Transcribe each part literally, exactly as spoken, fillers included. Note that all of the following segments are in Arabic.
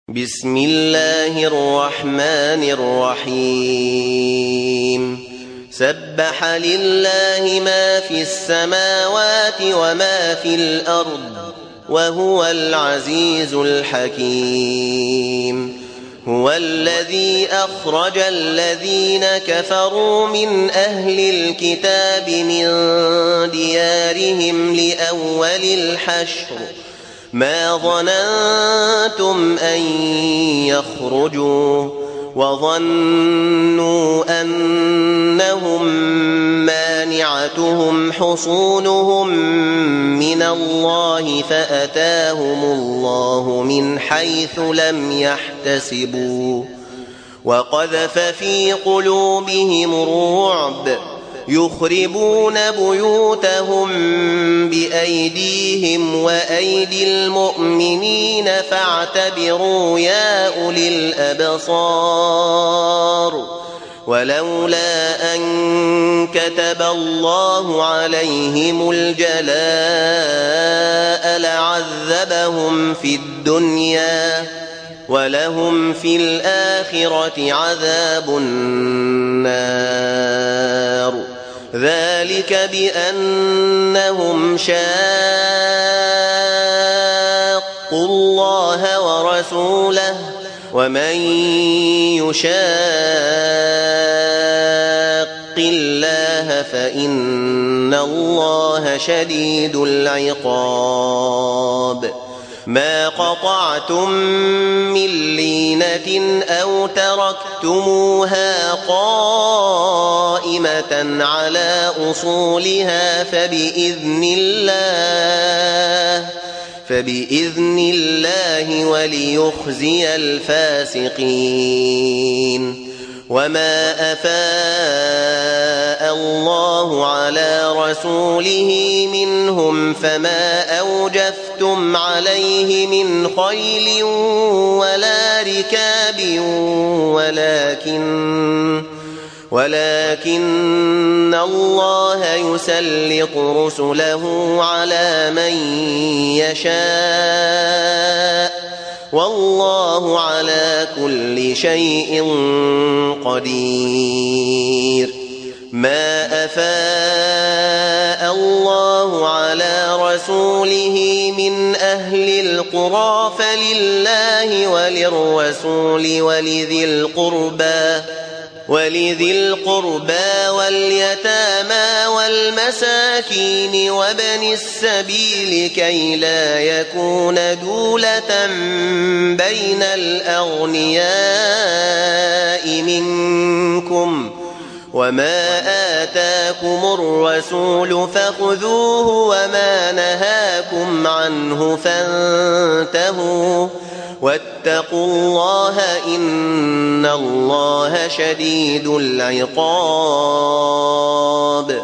بسم الله الرحمن الرحيم سبح لله ما في السماوات وما في الأرض وهو العزيز الحكيم هو الذي أخرج الذين كفروا من أهل الكتاب من ديارهم لأول الحشر ما ظننتم أن يخرجوا وظنوا أنهم مانعتهم حصونهم من الله فأتاهم الله من حيث لم يحتسبوا وقذف في قلوبهم الرعب يخربون بيوتهم بأيديهم وأيدي المؤمنين فاعتبروا يا أولي الأبصار ولولا أن كتب الله عليهم الجلاء لعذبهم في الدنيا ولهم في الآخرة عذاب النار ذلك بأنهم شاقوا الله ورسوله ومن يشاق الله فإن الله شديد العقاب ما قطعتم من لينة أو تركتموها قائمة على أصولها فبإذن الله فبإذن الله وليخزي الفاسقين وما أفاء الله على رسوله منهم فما أوجفتم عليه من خيل ولا ركاب ولكن ولكن الله يسلط رسله على من يشاء والله على كل شيء قدير ما أفاء الله على رسوله من أهل القرى فلله وللرسول ولذي القربى ولذي القربى واليتامى والمساكين وابن السبيل كي لا يكون دولة بين الأغنياء منكم وما آتاكم الرسول فخذوه وما نهاكم عنه فانتهوا واتقوا الله إن الله شديد العقاب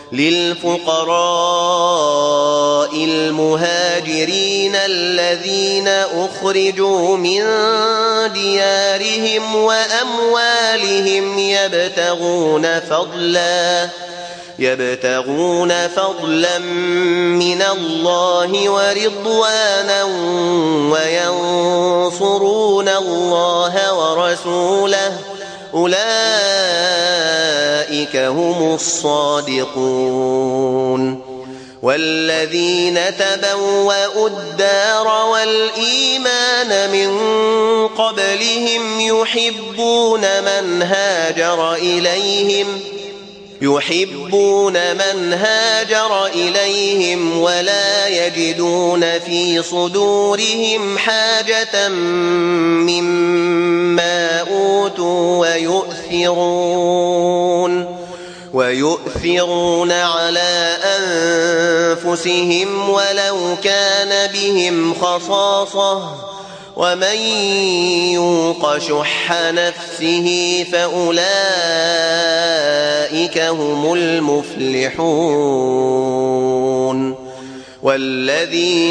للفقراء المهاجرين الذين أخرجوا من ديارهم وأموالهم يبتغون فضلا يبتغون فضلا من الله ورضوانا وينصرون الله ورسوله أولئك هم الصادقون والذين تبوأوا الدار والإيمان من قبلهم يحبون من هاجر إليهم يحبون من هاجر إليهم ولا يجدون في صدورهم حاجة مما أوتوا ويؤثرون ويؤثرون على أنفسهم ولو كان بهم خصاصة ومن يوق شح نفسه فأولئك هم المفلحون والذين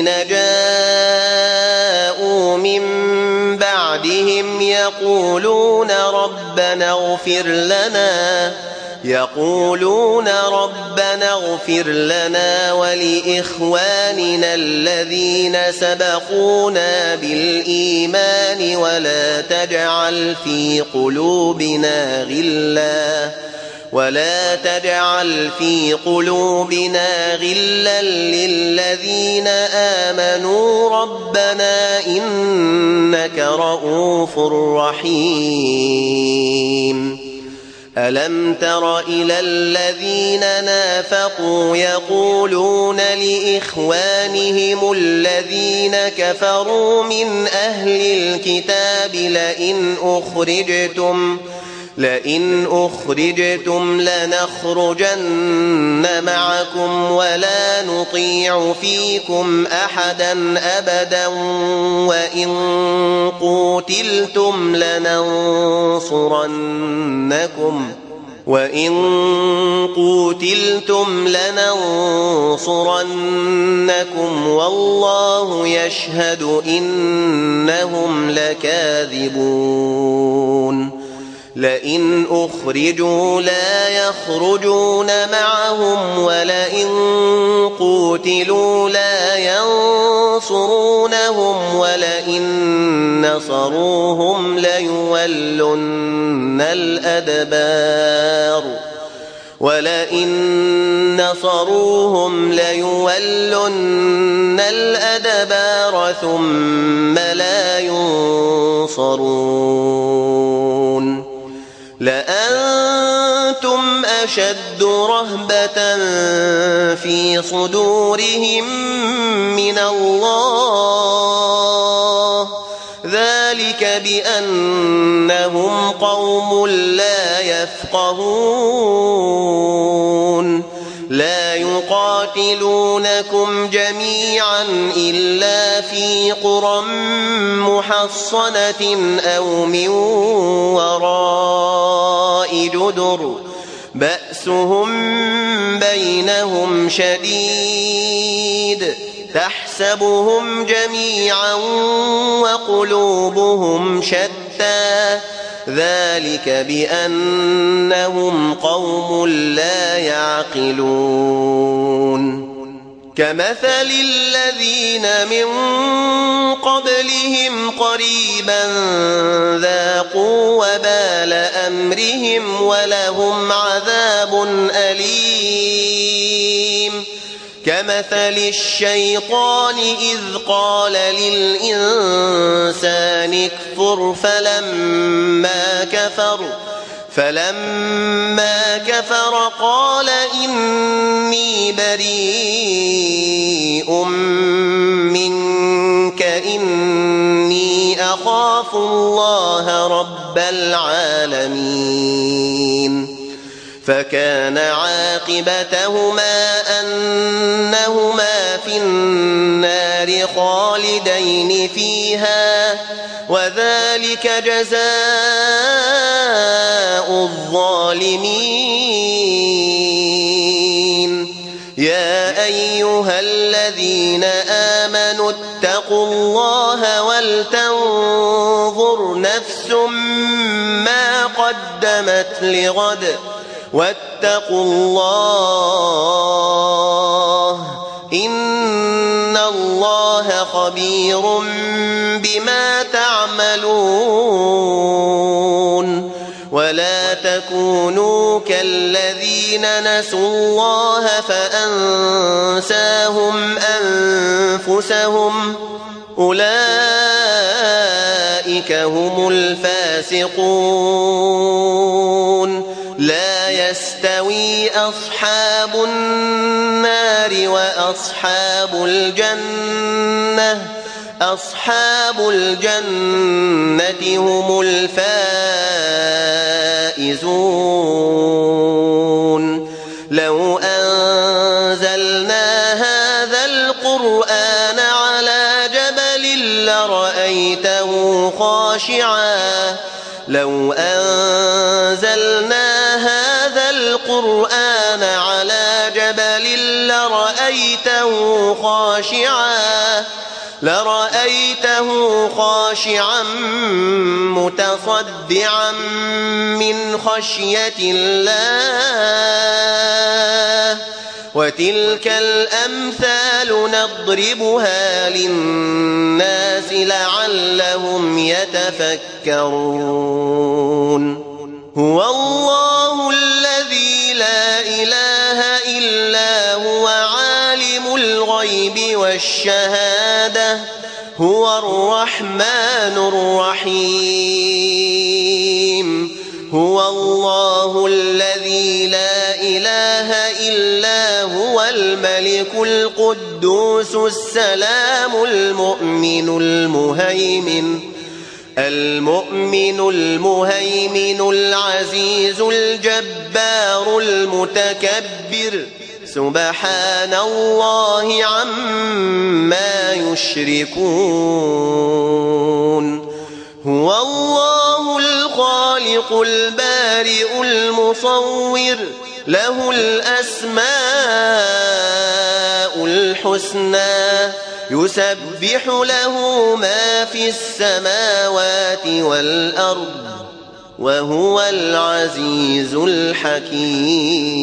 جاءوا من بعدهم يقولون ربنا اغفر لنا يقولون ربنا اغفر لنا ولإخواننا الذين سبقونا بالإيمان ولا تجعل في قلوبنا غلا ولا تجعل في قلوبنا غلا للذين آمنوا ربنا إنك رؤوف رحيم. ألم تر إلى الذين نافقوا يقولون لإخوانهم الذين كفروا من أهل الكتاب لئن أخرجتم لئن أخرجتم لنخرجن معكم ولا نطيع فيكم أحدا أبدا وإن قوتلتم لننصرنكم وإن قوتلتم لننصرنكم والله يشهد إنهم لكاذبون. لئن أخرجوا لا يخرجون معهم ولئن قوتلوا لا ينصرونهم ولئن نصروهم ليولن الأدبار ولئن نصروهم ليولن الأدبار ثم لا ينصرون. لأنتم أشد رهبة في صدورهم من الله ذلك بأنهم قوم لا يفقهون. لا يقاتلونكم جميعا إلا في قرى محصنة أو من وراء جدر بأسهم بينهم شديد تحسبهم جميعا وقلوبهم شتى ذلك بأنهم قوم لا يعقلون. كمثل الذين من قبلهم قريبا ذاقوا وبال أمرهم ولهم عذاب أليم. كمثل الشيطان إذ قال للإنسان اكفر فلما كفر فلما كفر قال إني بريء منك إني أخاف الله رب العالمين. فكان عاقبتهما أنهما في النار خالدين فيها وذلك جزاء الظالمين. يا أيها الذين آمنوا اتقوا الله ولتنظر نفس ما قدمت لغد واتقوا الله إن الله خبير بما تعملون. ولا تكونوا كالذين نسوا الله فأنساهم أنفسهم أولئك هم الفاسقون. لا يستوي أصحاب النار وأصحاب الجنة أصحاب الجنة هم الفائزون. لو أنزلنا هذا القرآن على جبل لرأيته خاشعا لو أنزلنا هذا القرآن على جبل لرأيته خاشعا لرأيته خاشعا خاشعا متصدعا من خشية الله وتلك الأمثال نضربها للناس لعلهم يتفكرون هو الله الذي لا إله إلا هو عالم الغيب والشهادة هو الرحمن الرحيم هو الله الذي لا إله إلا هو الملك القدوس السلام المؤمن المهيمن المؤمن المهيمن العزيز الجبار المتكبر سبحان الله عما يشركون هو الله الخالق البارئ المصور له الأسماء الحسنى يسبح له ما في السماوات والأرض وهو العزيز الحكيم